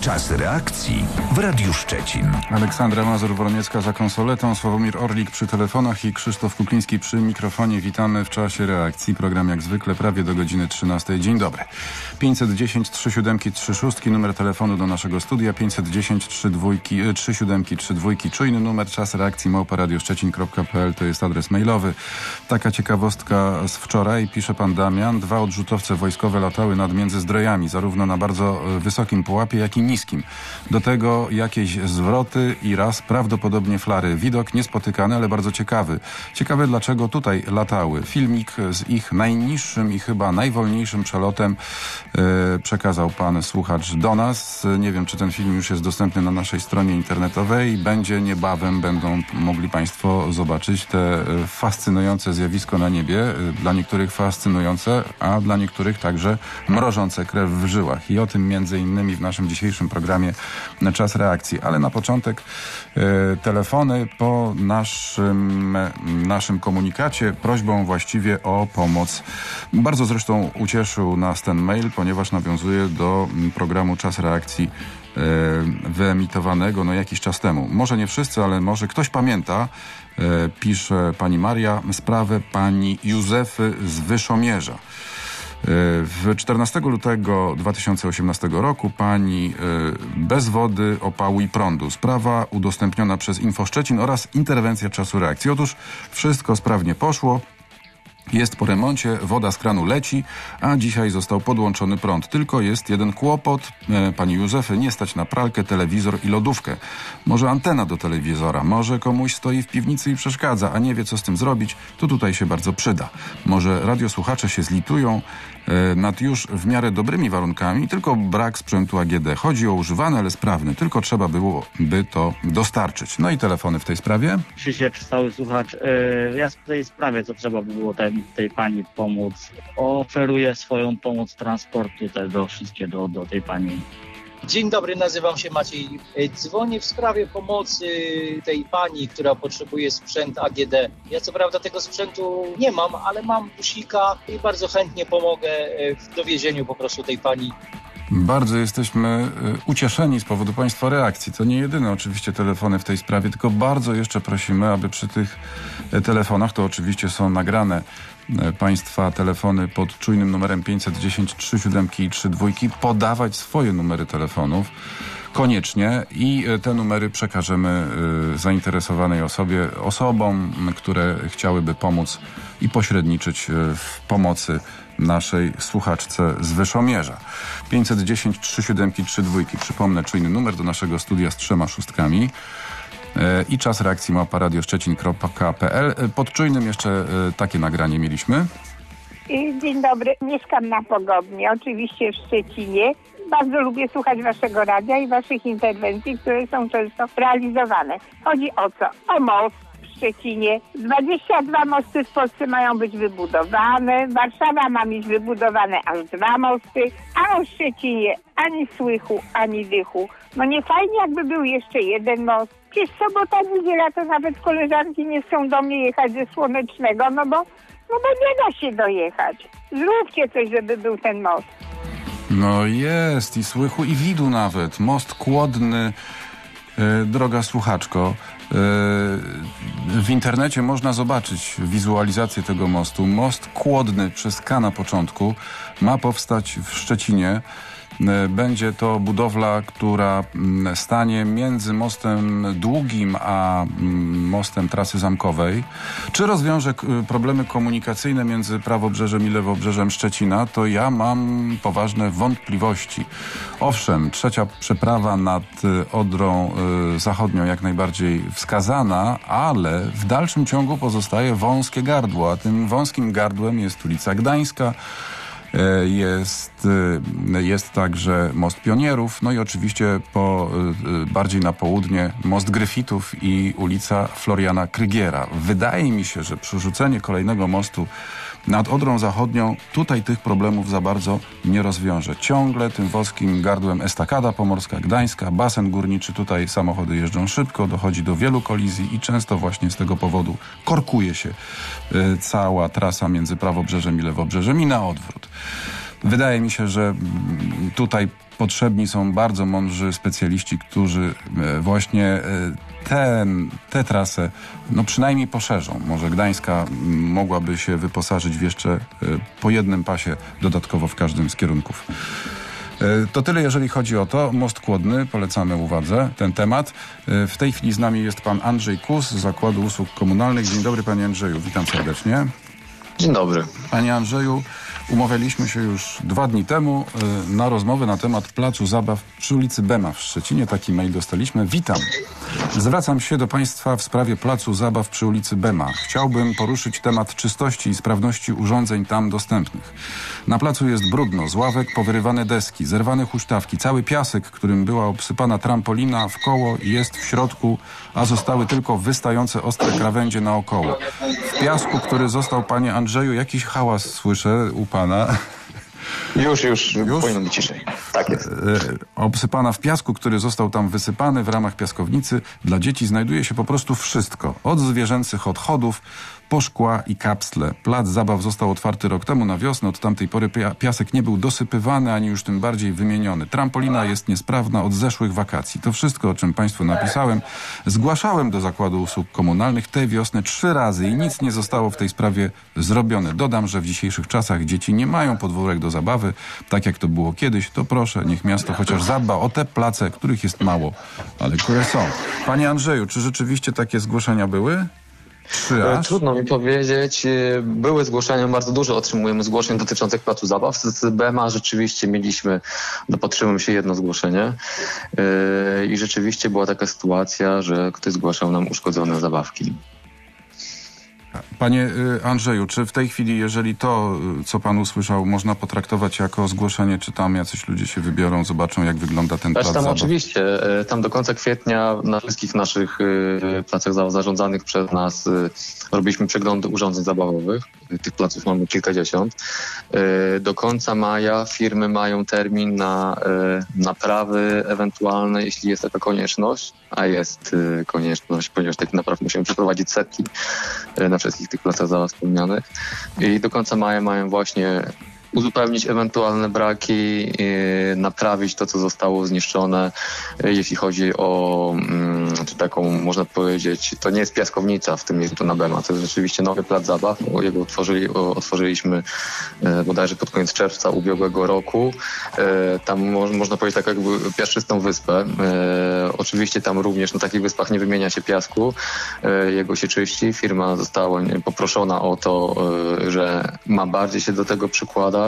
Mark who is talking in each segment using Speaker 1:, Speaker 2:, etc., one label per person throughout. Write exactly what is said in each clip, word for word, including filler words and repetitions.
Speaker 1: Czas reakcji w Radiu Szczecin.
Speaker 2: Aleksandra Mazur-Woromiecka za konsoletą, Sławomir Orlik przy telefonach i Krzysztof Kukliński przy mikrofonie. Witamy w czasie reakcji. Program jak zwykle prawie do godziny trzynastej. Dzień dobry. pięćset dziesięć trzy siedem trzy sześć, numer telefonu do naszego studia. pięćset dziesięć trzy siedem trzy dwa, czujny numer. Czas reakcji małpa radio szczecin kropka p l to jest adres mailowy. Taka ciekawostka z wczoraj, pisze pan Damian. Dwa odrzutowce wojskowe latały nad Międzyzdrojami, zarówno na bardzo wysokim pułapie, jak i niskim. Do tego jakieś zwroty i raz prawdopodobnie flary. Widok niespotykany, ale bardzo ciekawy. Ciekawe, dlaczego tutaj latały. Filmik z ich najniższym i chyba najwolniejszym przelotem e, przekazał pan słuchacz do nas. Nie wiem, czy ten film już jest dostępny na naszej stronie internetowej. Będzie niebawem, będą mogli państwo zobaczyć te fascynujące zjawisko na niebie. Dla niektórych fascynujące, a dla niektórych także mrożące krew w żyłach. I o tym między innymi w naszym dzisiejszym programie na Czas reakcji. Ale na początek e, telefony po naszym, naszym komunikacie, prośbą właściwie o pomoc. Bardzo zresztą ucieszył nas ten mail, ponieważ nawiązuje do programu Czas reakcji e, wyemitowanego no jakiś czas temu. Może nie wszyscy, ale może ktoś pamięta, e, pisze pani Maria, sprawę pani Józefy z Wyszomierza. W czternastego lutego dwa tysiące osiemnastego roku pani bez wody, opału i prądu. Sprawa udostępniona przez Info Szczecin oraz interwencja Czasu reakcji. Otóż wszystko sprawnie poszło. Jest po remoncie, woda z kranu leci, a dzisiaj został podłączony prąd. Tylko jest jeden kłopot. E, pani Józefy nie stać na pralkę, telewizor i lodówkę. Może antena do telewizora, może komuś stoi w piwnicy i przeszkadza, a nie wie co z tym zrobić, to tutaj się bardzo przyda. Może radiosłuchacze się zlitują e, nad już w miarę dobrymi warunkami, tylko brak sprzętu A G D. Chodzi o używany, ale sprawny. Tylko trzeba byłoby to dostarczyć. No i telefony w tej sprawie?
Speaker 3: Krzysiek, stały słuchacz. Yy, ja w tej sprawie, co trzeba by było tej, tej pani pomóc. Oferuję swoją pomoc transportu tego wszystkiego do, do tej pani.
Speaker 4: Dzień dobry, nazywam się Maciej. Dzwonię w sprawie pomocy tej pani, która potrzebuje sprzęt A G D. Ja co prawda tego sprzętu nie mam, ale mam busika i bardzo chętnie pomogę w dowiezieniu po prostu tej pani.
Speaker 2: Bardzo jesteśmy ucieszeni z powodu państwa reakcji. To nie jedyne oczywiście telefony w tej sprawie, tylko bardzo jeszcze prosimy, aby przy tych telefonach, to oczywiście są nagrane państwa telefony pod czujnym numerem pięćset dziesięć trzy siedem trzy dwa, podawać swoje numery telefonów koniecznie i te numery przekażemy zainteresowanej osobie, osobom, które chciałyby pomóc i pośredniczyć w pomocy naszej słuchaczce z Wyszomierza. pięćset dziesięć trzy siedem trzy dwa. Przypomnę, czujny numer do naszego studia z trzema szóstkami. I czas reakcji małpa radio szczecin kropka p l. Pod czujnym jeszcze takie nagranie mieliśmy.
Speaker 5: Dzień dobry, mieszkam na Pogodnie, oczywiście w Szczecinie. Bardzo lubię słuchać waszego radia i waszych interwencji, które są często realizowane. Chodzi o co? O most w Szczecinie. dwadzieścia dwa mosty w Polsce mają być wybudowane. Warszawa ma mieć wybudowane aż dwa mosty, a o Szczecinie ani słychu, ani dychu. No nie fajnie, jakby był jeszcze jeden most. Przecież sobota, niedziela to nawet koleżanki nie chcą do mnie jechać ze Słonecznego, no bo, no bo nie da się dojechać. Zróbcie coś, żeby był ten most.
Speaker 2: No jest i słychu i widu nawet. Most Kłodny, yy, droga słuchaczko. Yy, w internecie można zobaczyć wizualizację tego mostu. Most Kłodny przez K na początku ma powstać w Szczecinie. Będzie to budowla, która stanie między mostem Długim a mostem trasy zamkowej. Czy rozwiąże problemy komunikacyjne między prawobrzeżem i lewobrzeżem Szczecina? To ja mam poważne wątpliwości. Owszem, trzecia przeprawa nad Odrą Zachodnią jak najbardziej wskazana, ale w dalszym ciągu pozostaje wąskie gardło, a tym wąskim gardłem jest ulica Gdańska. Jest, jest także Most Pionierów, no i oczywiście po, bardziej na południe Most Gryfitów i ulica Floriana Krygiera. Wydaje mi się, że przerzucenie kolejnego mostu nad Odrą Zachodnią tutaj tych problemów za bardzo nie rozwiąże. Ciągle tym wąskim gardłem estakada pomorska, gdańska, basen górniczy, tutaj samochody jeżdżą szybko, dochodzi do wielu kolizji i często właśnie z tego powodu korkuje się y, cała trasa między prawobrzeżem i lewobrzeżem i na odwrót. Wydaje mi się, że tutaj potrzebni są bardzo mądrzy specjaliści, którzy właśnie ten, tę trasę no przynajmniej poszerzą. Może Gdańska mogłaby się wyposażyć w jeszcze po jednym pasie dodatkowo w każdym z kierunków. To tyle, jeżeli chodzi o to. Most Kłodny, polecamy uwadze ten temat. W tej chwili z nami jest pan Andrzej Kus z Zakładu Usług Komunalnych. Dzień dobry, panie Andrzeju, witam serdecznie.
Speaker 6: Dzień dobry.
Speaker 2: Panie Andrzeju, umawialiśmy się już dwa dni temu na rozmowę na temat placu zabaw przy ulicy Bema w Szczecinie. Taki mail dostaliśmy. Witam. Zwracam się do państwa w sprawie placu zabaw przy ulicy Bema. Chciałbym poruszyć temat czystości i sprawności urządzeń tam dostępnych. Na placu jest brudno, z ławek powyrywane deski, zerwane huśtawki, cały piasek, którym była obsypana trampolina w koło jest w środku, a zostały tylko wystające ostre krawędzie naokoło. W piasku, który został, panie Andrzeju, jakiś hałas słyszę u pana.
Speaker 6: Już, już, już? Powinno być ciszej. Tak jest.
Speaker 2: E, obsypana w piasku, który został tam wysypany w ramach piaskownicy, dla dzieci znajduje się po prostu wszystko. Od zwierzęcych odchodów po szkła i kapsle. Plac zabaw został otwarty rok temu na wiosnę. Od tamtej pory piasek nie był dosypywany, ani już tym bardziej wymieniony. Trampolina jest niesprawna od zeszłych wakacji. To wszystko, o czym państwu napisałem, zgłaszałem do Zakładu Usług Komunalnych tę wiosnę trzy razy i nic nie zostało w tej sprawie zrobione. Dodam, że w dzisiejszych czasach dzieci nie mają podwórek do zabawy, tak jak to było kiedyś. To proszę, niech miasto chociaż zadba o te place, których jest mało, ale które są. Panie Andrzeju, czy rzeczywiście takie zgłoszenia były?
Speaker 6: Trudno mi powiedzieć. Były zgłoszenia, bardzo dużo otrzymujemy zgłoszeń dotyczących placu zabaw. Z Bema rzeczywiście mieliśmy, dopatrzyłem się jedno zgłoszenie i rzeczywiście była taka sytuacja, że ktoś zgłaszał nam uszkodzone zabawki.
Speaker 2: Panie Andrzeju, czy w tej chwili, jeżeli to, co pan usłyszał, można potraktować jako zgłoszenie, czy tam jacyś ludzie się wybiorą, zobaczą, jak wygląda ten plac
Speaker 6: tam
Speaker 2: zabaw?
Speaker 6: Oczywiście. Tam do końca kwietnia na wszystkich naszych placach zarządzanych przez nas robiliśmy przeglądy urządzeń zabawowych. Tych placów mamy kilkadziesiąt. Do końca maja firmy mają termin na naprawy ewentualne, jeśli jest taka konieczność, a jest konieczność, ponieważ tych napraw musimy przeprowadzić setki na wszystkich tych placach zabaw wspomnianych. I do końca maja mają właśnie uzupełnić ewentualne braki, naprawić to, co zostało zniszczone. Jeśli chodzi o czy taką, można powiedzieć, to nie jest piaskownica w tym miejscu na Bema, to jest rzeczywiście nowy plac zabaw. Jego otworzyli, otworzyliśmy bodajże pod koniec czerwca ubiegłego roku. Tam można powiedzieć tak jakby piaszczystą wyspę. Oczywiście tam również na takich wyspach nie wymienia się piasku. Jego się czyści. Firma została poproszona o to, że ma bardziej się do tego przykładać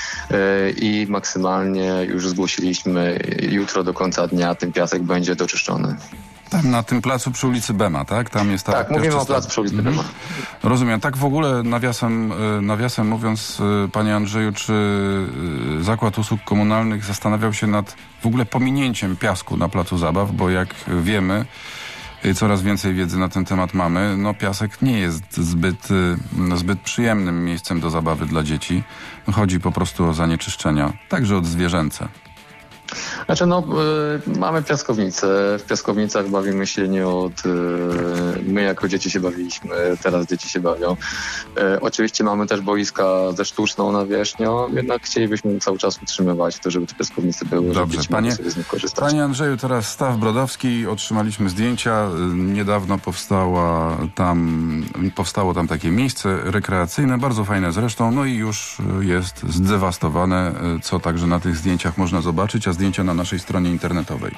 Speaker 6: i maksymalnie już zgłosiliśmy jutro do końca dnia ten piasek będzie doczyszczony.
Speaker 2: Tam na tym placu przy ulicy Bema, tak? Tam jest ta
Speaker 6: tak, mówimy o placu przy ulicy mhm. Bema.
Speaker 2: Rozumiem. Tak w ogóle nawiasem, nawiasem mówiąc, panie Andrzeju, czy Zakład Usług Komunalnych zastanawiał się nad w ogóle pominięciem piasku na placu zabaw, bo jak wiemy, coraz więcej wiedzy na ten temat mamy. No piasek nie jest zbyt, zbyt przyjemnym miejscem do zabawy dla dzieci. Chodzi po prostu o zanieczyszczenia, także od zwierzęce.
Speaker 6: Znaczy no, y, mamy piaskownicę. W piaskownicach bawimy się nie od... Y, my jako dzieci się bawiliśmy, teraz dzieci się bawią. Y, oczywiście mamy też boiska ze sztuczną nawierzchnią, jednak chcielibyśmy cały czas utrzymywać to, żeby te piaskownice były,
Speaker 2: Dobrze,
Speaker 6: żeby
Speaker 2: panie,
Speaker 6: sobie z nich korzystać.
Speaker 2: Panie Andrzeju, teraz Staw Brodowski, otrzymaliśmy zdjęcia. Niedawno powstała tam, powstało tam takie miejsce rekreacyjne, bardzo fajne zresztą, no i już jest zdewastowane, co także na tych zdjęciach można zobaczyć, a zdjęcia na naszej stronie internetowej.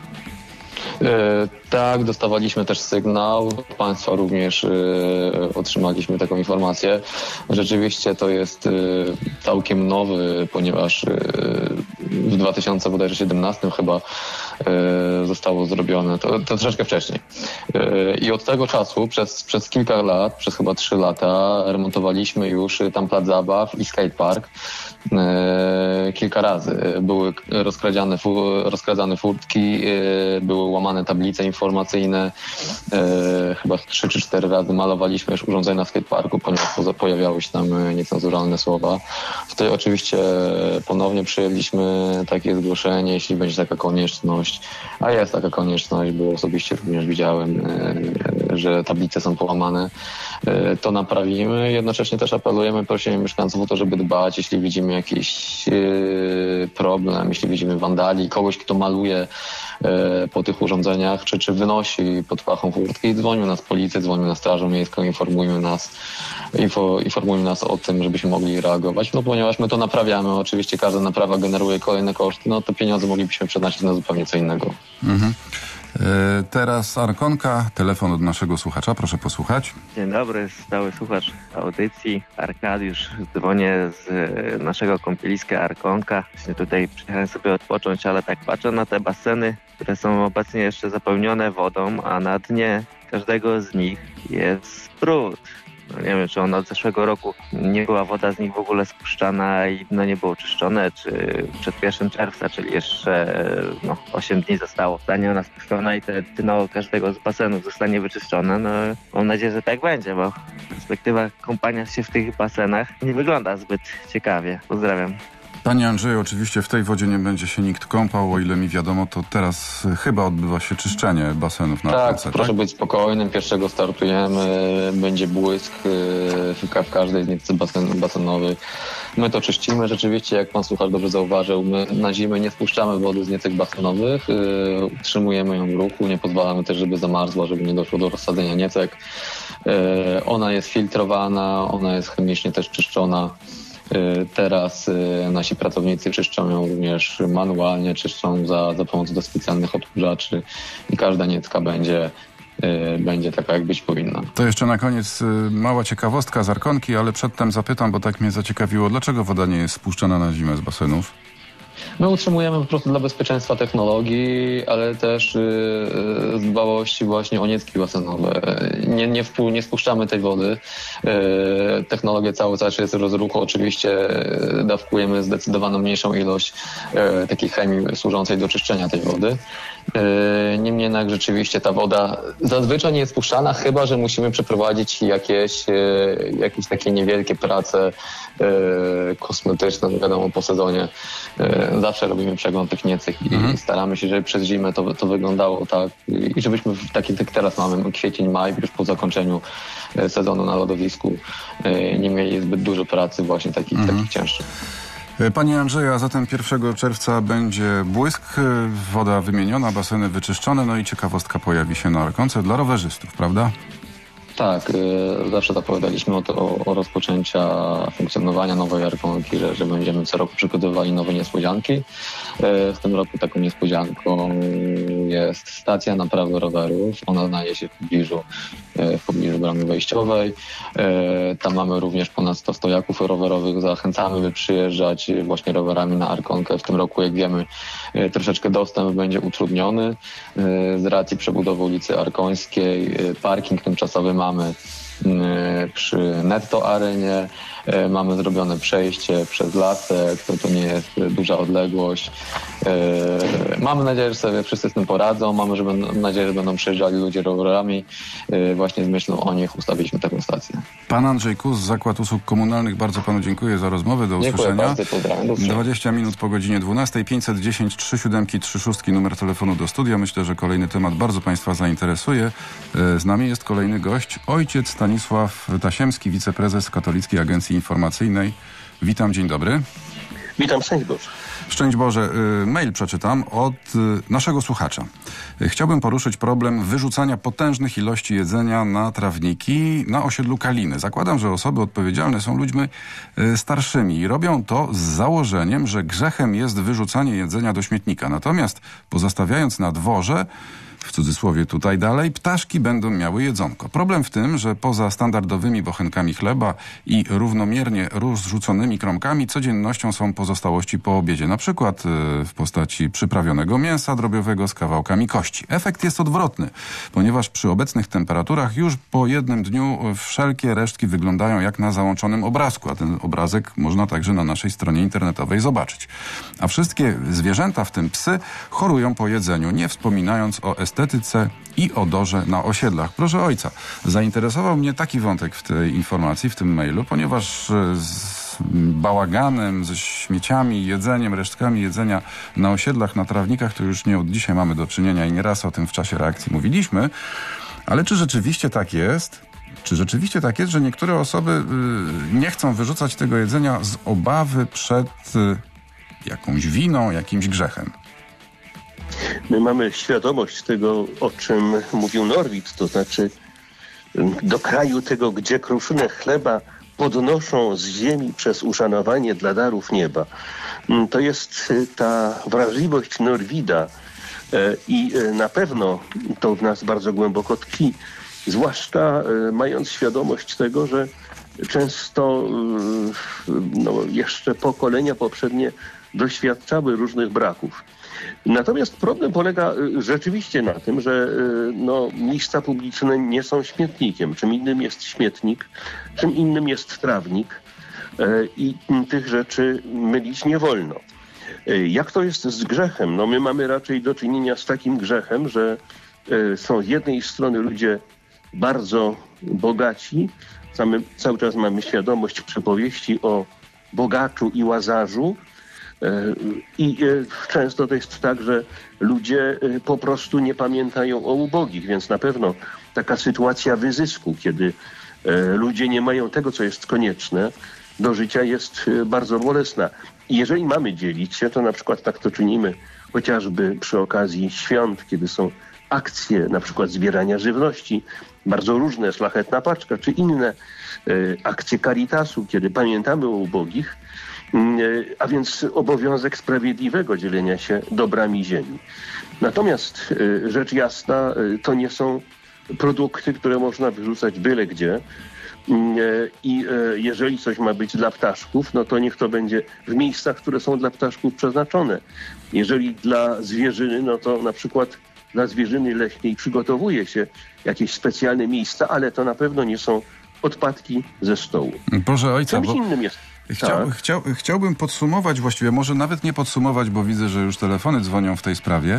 Speaker 6: E, tak, dostawaliśmy też sygnał. Państwa również e, otrzymaliśmy taką informację. Rzeczywiście to jest e, całkiem nowy, ponieważ e, w dwa tysiące siedemnastym chyba e, zostało zrobione. To, to troszeczkę wcześniej. E, I od tego czasu przez, przez kilka lat, przez chyba trzy lata remontowaliśmy już tam plac zabaw i skatepark. E, kilka razy. Były rozkradziane, fu, rozkradzane furtki, e, były łamane tablice informacyjne. E, chyba trzy czy cztery razy malowaliśmy już urządzenia na skateparku, ponieważ pojawiały się tam niecenzuralne słowa. Wtedy oczywiście ponownie przyjęliśmy takie zgłoszenie, jeśli będzie taka konieczność, a jest taka konieczność, bo osobiście również widziałem e, że tablice są połamane, to naprawimy. Jednocześnie też apelujemy, prosimy mieszkańców o to, żeby dbać, jeśli widzimy jakiś problem, jeśli widzimy wandali, kogoś, kto maluje po tych urządzeniach, czy, czy wynosi pod pachą furtki, dzwonił nas policję, dzwonił na Strażą Miejską, informujmy nas, info, informujmy nas o tym, żebyśmy mogli reagować, no ponieważ my to naprawiamy. Oczywiście każda naprawa generuje kolejne koszty, no to pieniądze moglibyśmy przeznaczyć na zupełnie co innego. Mhm.
Speaker 2: E, teraz Arkonka, telefon od naszego słuchacza, proszę posłuchać.
Speaker 7: Dzień dobry, stały słuchacz audycji, Arkadiusz, dzwonię z naszego kąpieliska Arkonka. Właśnie tutaj przyjechałem sobie odpocząć, ale tak patrzę na te baseny, które są obecnie jeszcze zapełnione wodą, a na dnie każdego z nich jest brud. No nie wiem, czy on od zeszłego roku nie była woda z nich w ogóle spuszczana i dno nie było czyszczone, czy przed pierwszym czerwca, czyli jeszcze no, osiem dni zostało, zostanie ona spuszczona i te dno każdego z basenów zostanie wyczyszczone. No, mam nadzieję, że tak będzie, bo perspektywa kąpania się w tych basenach nie wygląda zbyt ciekawie. Pozdrawiam.
Speaker 2: Panie Andrzeju, oczywiście w tej wodzie nie będzie się nikt kąpał, o ile mi wiadomo, to teraz chyba odbywa się czyszczenie basenów na
Speaker 6: Tak,
Speaker 2: Arkonce,
Speaker 6: proszę
Speaker 2: tak?
Speaker 6: być spokojnym, pierwszego startujemy, będzie błysk w każdej z nicy basen, basenowych. My to czyścimy, rzeczywiście, jak pan słuchacz dobrze zauważył, my na zimę nie spuszczamy wody z niecek basenowych, utrzymujemy ją w ruchu, nie pozwalamy też, żeby zamarzła, żeby nie doszło do rozsadzenia niecek. Ona jest filtrowana, ona jest chemicznie też czyszczona. Teraz nasi pracownicy czyszczą ją również manualnie, czyszczą za, za pomocą do specjalnych odkurzaczy i każda niecka będzie, będzie taka, jak być powinna.
Speaker 2: To jeszcze na koniec mała ciekawostka z Arkonki, ale przedtem zapytam, bo tak mnie zaciekawiło, dlaczego woda nie jest spuszczana na zimę z basenów?
Speaker 6: My utrzymujemy po prostu dla bezpieczeństwa technologii, ale też z dbałości właśnie o niecki basenowe. Nie, nie, wpu, nie spuszczamy tej wody. Technologia cały czas jest w rozruchu. Oczywiście dawkujemy zdecydowaną mniejszą ilość takiej chemii służącej do czyszczenia tej wody. Niemniej jednak rzeczywiście ta woda zazwyczaj nie jest spuszczana, chyba że musimy przeprowadzić jakieś, jakieś takie niewielkie prace kosmetyczne, wiadomo, po sezonie. Zawsze robimy przegląd tych niecek i mhm. staramy się, żeby przez zimę to, to wyglądało tak i żebyśmy w takim, jak teraz mamy, kwiecień, maj, już po zakończeniu sezonu na lodowisku, nie mieli zbyt dużo pracy właśnie takich, mhm. takich cięższych.
Speaker 2: Panie Andrzeju, a zatem pierwszego czerwca będzie błysk, woda wymieniona, baseny wyczyszczone, no i ciekawostka pojawi się na Arkonce dla rowerzystów, prawda?
Speaker 6: Tak, y, zawsze zapowiadaliśmy o, to, o, o rozpoczęcia funkcjonowania nowej Arkonki, że, że będziemy co roku przygotowywali nowe niespodzianki. Y, w tym roku taką niespodzianką jest stacja naprawy rowerów. Ona znajduje się w pobliżu, y, w pobliżu bramy wejściowej. Y, tam mamy również ponad sto stojaków rowerowych. Zachęcamy, by przyjeżdżać właśnie rowerami na Arkonkę. W tym roku, jak wiemy, y, troszeczkę dostęp będzie utrudniony y, z racji przebudowy ulicy Arkońskiej. Y, parking tymczasowy ma mamy przy Netto Arenie, mamy zrobione przejście przez lasek, to, to nie jest duża odległość. Mamy nadzieję, że sobie wszyscy z tym poradzą, mamy że będą, nadzieję, że będą przyjeżdżali ludzie rowerami. Właśnie z myślą o nich ustawiliśmy taką stację.
Speaker 2: Pan Andrzej Kus, Zakład Usług Komunalnych, bardzo panu dziękuję za rozmowę, do usłyszenia.
Speaker 6: Dziękuję bardzo, pozdrawiam.
Speaker 2: dwadzieścia minut po godzinie dwunastej, pięćset dziesięć, trzy siedem trzy sześć, numer telefonu do studia. Myślę, że kolejny temat bardzo państwa zainteresuje. Z nami jest kolejny gość, ojciec Stanisław Tasiemski, wiceprezes Katolickiej Agencji Informacyjnej. Witam, dzień dobry.
Speaker 8: Witam, szczęść Boże.
Speaker 2: Szczęść Boże. Mail przeczytam od naszego słuchacza. Chciałbym poruszyć problem wyrzucania potężnych ilości jedzenia na trawniki na osiedlu Kaliny. Zakładam, że osoby odpowiedzialne są ludźmi starszymi i robią to z założeniem, że grzechem jest wyrzucanie jedzenia do śmietnika. Natomiast pozostawiając na dworze, w cudzysłowie tutaj dalej, ptaszki będą miały jedzonko. Problem w tym, że poza standardowymi bochenkami chleba i równomiernie rozrzuconymi kromkami codziennością są pozostałości po obiedzie. Na przykład w postaci przyprawionego mięsa drobiowego z kawałkami kości. Efekt jest odwrotny, ponieważ przy obecnych temperaturach już po jednym dniu wszelkie resztki wyglądają jak na załączonym obrazku, a ten obrazek można także na naszej stronie internetowej zobaczyć. A wszystkie zwierzęta, w tym psy, chorują po jedzeniu, nie wspominając o estetyce i odorze na osiedlach. Proszę ojca, zainteresował mnie taki wątek w tej informacji, w tym mailu, ponieważ z bałaganem, ze śmieciami, jedzeniem, resztkami jedzenia na osiedlach, na trawnikach, to już nie od dzisiaj mamy do czynienia i nieraz o tym w czasie reakcji mówiliśmy. Ale czy rzeczywiście tak jest? Czy rzeczywiście tak jest, że niektóre osoby y, nie chcą wyrzucać tego jedzenia z obawy przed y, jakąś winą, jakimś grzechem?
Speaker 8: My mamy świadomość tego, o czym mówił Norwid, to znaczy do kraju tego, gdzie kruszynę chleba podnoszą z ziemi przez uszanowanie dla darów nieba. To jest ta wrażliwość Norwida i na pewno to w nas bardzo głęboko tkwi, zwłaszcza mając świadomość tego, że często no, jeszcze pokolenia poprzednie doświadczały różnych braków. Natomiast problem polega rzeczywiście na tym, że no, miejsca publiczne nie są śmietnikiem. Czym innym jest śmietnik, czym innym jest trawnik i tych rzeczy mylić nie wolno. Jak to jest z grzechem? No my mamy raczej do czynienia z takim grzechem, że są z jednej strony ludzie bardzo bogaci, Samy, cały czas mamy świadomość przypowieści o bogaczu i łazarzu, i często to jest tak, że ludzie po prostu nie pamiętają o ubogich, więc na pewno taka sytuacja wyzysku, kiedy ludzie nie mają tego, co jest konieczne do życia, jest bardzo bolesna. I jeżeli mamy dzielić się, to na przykład tak to czynimy chociażby przy okazji świąt, kiedy są akcje na przykład zbierania żywności, bardzo różne, Szlachetna Paczka, czy inne akcje Caritasu, kiedy pamiętamy o ubogich, a więc obowiązek sprawiedliwego dzielenia się dobrami ziemi. Natomiast rzecz jasna, to nie są produkty, które można wyrzucać byle gdzie. I jeżeli coś ma być dla ptaszków, no to niech to będzie w miejscach, które są dla ptaszków przeznaczone. Jeżeli dla zwierzyny, no to na przykład dla zwierzyny leśnej przygotowuje się jakieś specjalne miejsca, ale to na pewno nie są odpadki ze stołu.
Speaker 2: Boże ojca,
Speaker 8: Czymś
Speaker 2: bo...
Speaker 8: innym jest.
Speaker 2: Chciał,
Speaker 8: tak.
Speaker 2: chciał, chciałbym podsumować właściwie, może nawet nie podsumować, bo widzę, że już telefony dzwonią w tej sprawie,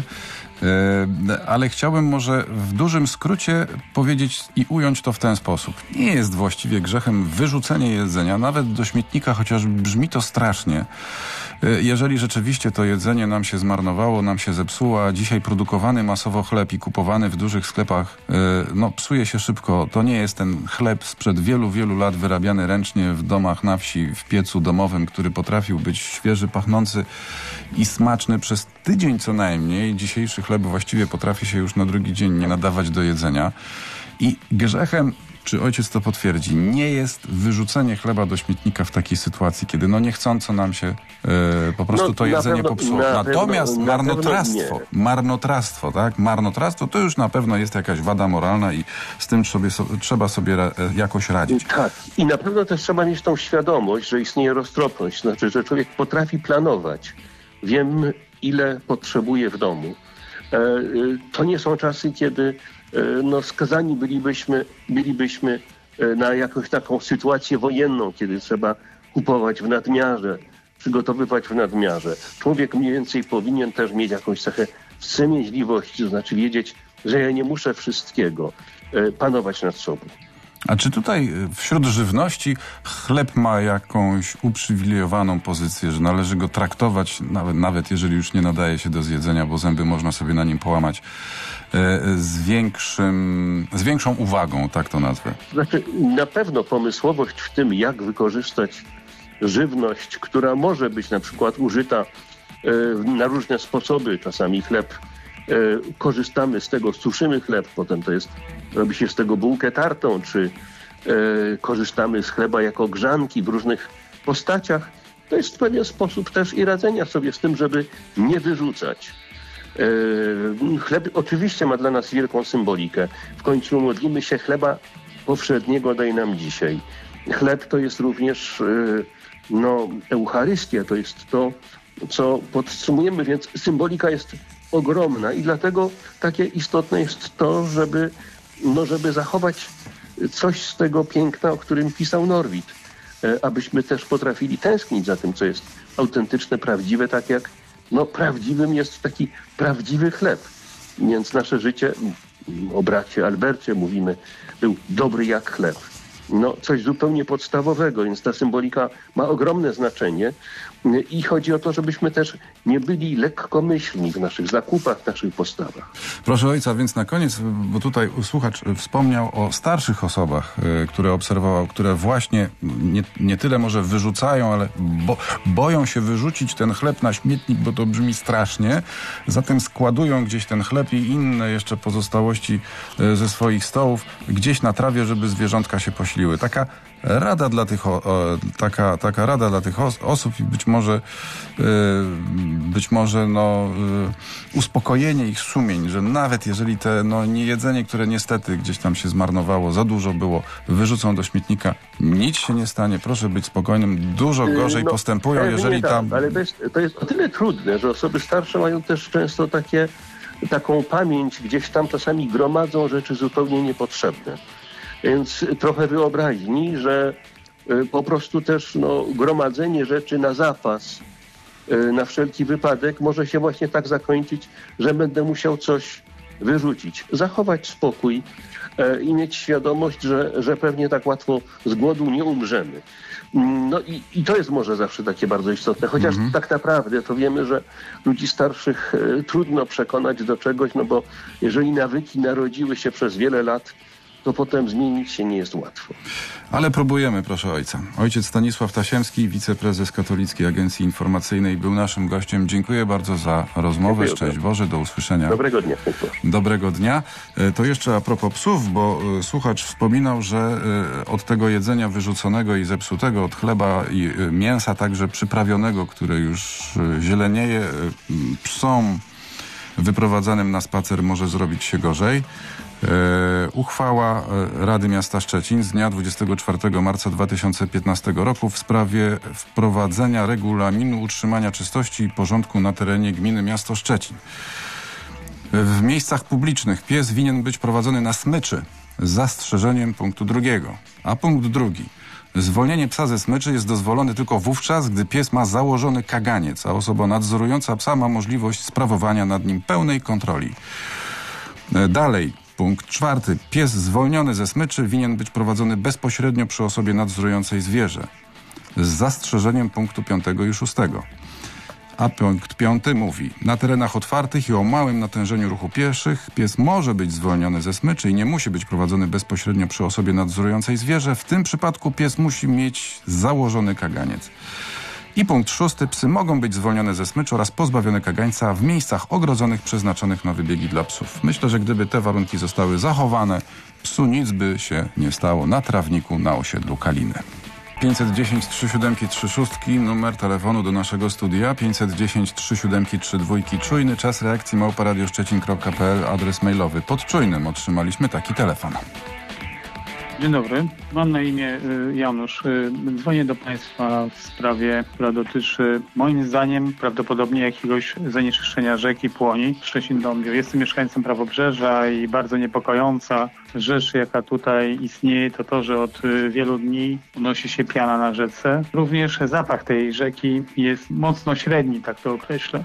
Speaker 2: yy, ale chciałbym może w dużym skrócie powiedzieć i ująć to w ten sposób. Nie jest właściwie grzechem wyrzucenie jedzenia, nawet do śmietnika, chociaż brzmi to strasznie. Yy, jeżeli rzeczywiście to jedzenie nam się zmarnowało, nam się zepsuło, a dzisiaj produkowany masowo chleb i kupowany w dużych sklepach, yy, no psuje się szybko. To nie jest ten chleb sprzed wielu, wielu lat wyrabiany ręcznie w domach na wsi, w piecu domowym, który potrafił być świeży, pachnący i smaczny przez tydzień co najmniej. Dzisiejszy chleb właściwie potrafi się już na drugi dzień nie nadawać do jedzenia. I grzechem, czy ojciec to potwierdzi, nie jest wyrzucenie chleba do śmietnika w takiej sytuacji, kiedy no niechcąco nam się e, po prostu
Speaker 8: no,
Speaker 2: to jedzenie
Speaker 8: pewno,
Speaker 2: popsuło.
Speaker 8: na
Speaker 2: Natomiast
Speaker 8: pewno,
Speaker 2: marnotrawstwo,
Speaker 8: na
Speaker 2: marnotrawstwo, tak? Marnotrawstwo to już na pewno jest jakaś wada moralna i z tym sobie, so, trzeba sobie ra, jakoś radzić.
Speaker 8: Tak. I na pewno też trzeba mieć tą świadomość, że istnieje roztropność. Znaczy, że człowiek potrafi planować. Wiem, ile potrzebuję w domu. E, to nie są czasy, kiedy e, no, skazani bylibyśmy, bylibyśmy na jakąś taką sytuację wojenną, kiedy trzeba kupować w nadmiarze, przygotowywać w nadmiarze. Człowiek mniej więcej powinien też mieć jakąś cechę wstrzemięźliwości, to znaczy wiedzieć, że ja nie muszę wszystkiego, panować nad sobą.
Speaker 2: A czy tutaj wśród żywności chleb ma jakąś uprzywilejowaną pozycję, że należy go traktować, nawet, nawet jeżeli już nie nadaje się do zjedzenia, bo zęby można sobie na nim połamać, z, większym, z większą uwagą, tak to nazwę?
Speaker 8: Znaczy, na pewno pomysłowość w tym, jak wykorzystać żywność, która może być na przykład użyta na różne sposoby, czasami chleb, korzystamy z tego, suszymy chleb, potem to jest, robi się z tego bułkę tartą, czy e, korzystamy z chleba jako grzanki w różnych postaciach. To jest pewien sposób też i radzenia sobie z tym, żeby nie wyrzucać. E, chleb oczywiście ma dla nas wielką symbolikę. W końcu modlimy się: chleba powszedniego daj nam dzisiaj. Chleb to jest również e, no, Eucharystia, to jest to, co podtrzymujemy, więc symbolika jest ogromna i dlatego takie istotne jest to, żeby, no, żeby zachować coś z tego piękna, o którym pisał Norwid, e, abyśmy też potrafili tęsknić za tym, co jest autentyczne, prawdziwe, tak jak no, prawdziwym jest taki prawdziwy chleb. Więc nasze życie, o bracie Albercie mówimy, był dobry jak chleb. No, coś zupełnie podstawowego, więc ta symbolika ma ogromne znaczenie. I chodzi o to, żebyśmy też nie byli lekkomyślni w naszych zakupach, w naszych postawach.
Speaker 2: Proszę ojca, więc na koniec, bo tutaj słuchacz wspomniał o starszych osobach, y, które obserwował, które właśnie nie, nie tyle może wyrzucają, ale bo, boją się wyrzucić ten chleb na śmietnik, bo to brzmi strasznie. Zatem składują gdzieś ten chleb i inne jeszcze pozostałości y, ze swoich stołów gdzieś na trawie, żeby zwierzątka się posiliły. Taka rada dla tych, o, o, taka, taka rada dla tych os- osób i być może, yy, być może no, yy, uspokojenie ich sumień, że nawet jeżeli te no, niejedzenie, które niestety gdzieś tam się zmarnowało, za dużo było, wyrzucą do śmietnika, nic się nie stanie, proszę być spokojnym, dużo gorzej
Speaker 8: no,
Speaker 2: postępują, jeżeli
Speaker 8: tak,
Speaker 2: tam...
Speaker 8: Ale to jest, to jest o tyle trudne, że osoby starsze mają też często takie, taką pamięć, gdzieś tam czasami gromadzą rzeczy zupełnie niepotrzebne. Więc trochę wyobraźni, że y, po prostu też no, gromadzenie rzeczy na zapas, y, na wszelki wypadek może się właśnie tak zakończyć, że będę musiał coś wyrzucić. Zachować spokój y, i mieć świadomość, że, że pewnie tak łatwo z głodu nie umrzemy. No i, i to jest może zawsze takie bardzo istotne, chociaż mhm. tak naprawdę to wiemy, że ludzi starszych y, trudno przekonać do czegoś, no bo jeżeli nawyki narodziły się przez wiele lat, to potem zmienić się nie jest łatwo.
Speaker 2: Ale próbujemy, proszę ojca. Ojciec Stanisław Tasiemski, wiceprezes Katolickiej Agencji Informacyjnej, był naszym gościem. Dziękuję bardzo za rozmowę. Dziękuję. Szczęść Boże, do usłyszenia.
Speaker 8: Dobrego dnia.
Speaker 2: Dobrego dnia. To jeszcze a propos psów, bo słuchacz wspominał, że od tego jedzenia wyrzuconego i zepsutego, od chleba i mięsa także przyprawionego, które już zielenieje, psom wyprowadzanym na spacer może zrobić się gorzej. E, uchwała Rady Miasta Szczecin z dnia dwudziestego czwartego marca dwa tysiące piętnastego roku w sprawie wprowadzenia regulaminu utrzymania czystości i porządku na terenie gminy Miasto Szczecin. W miejscach publicznych pies winien być prowadzony na smyczy z zastrzeżeniem punktu drugiego. A punkt drugi. Zwolnienie psa ze smyczy jest dozwolone tylko wówczas, gdy pies ma założony kaganiec, a osoba nadzorująca psa ma możliwość sprawowania nad nim pełnej kontroli. E, dalej. Punkt czwarty. Pies zwolniony ze smyczy winien być prowadzony bezpośrednio przy osobie nadzorującej zwierzę. Z zastrzeżeniem punktu piątego i szóstego. A punkt piąty mówi, na terenach otwartych i o małym natężeniu ruchu pieszych pies może być zwolniony ze smyczy i nie musi być prowadzony bezpośrednio przy osobie nadzorującej zwierzę. W tym przypadku pies musi mieć założony kaganiec. I punkt szósty. Psy mogą być zwolnione ze smyczy oraz pozbawione kagańca w miejscach ogrodzonych przeznaczonych na wybiegi dla psów. Myślę, że gdyby te warunki zostały zachowane, psu nic by się nie stało na trawniku na osiedlu Kaliny. pięćset dziesięć trzy siedem trzy sześć, numer telefonu do naszego studia, pięćset dziesięć trzy siedem trzy dwa, czujny czas reakcji małpa radio szczecin kropka p l, adres mailowy. Pod czujnym otrzymaliśmy taki telefon.
Speaker 9: Dzień dobry, mam na imię Janusz. Dzwonię do Państwa w sprawie, która dotyczy moim zdaniem prawdopodobnie jakiegoś zanieczyszczenia rzeki Płoni w Szczecin-Dąbie. Jestem mieszkańcem Prawobrzeża i bardzo niepokojąca rzecz, jaka tutaj istnieje, to to, że od wielu dni unosi się piana na rzece. Również zapach tej rzeki jest mocno średni, tak to określę.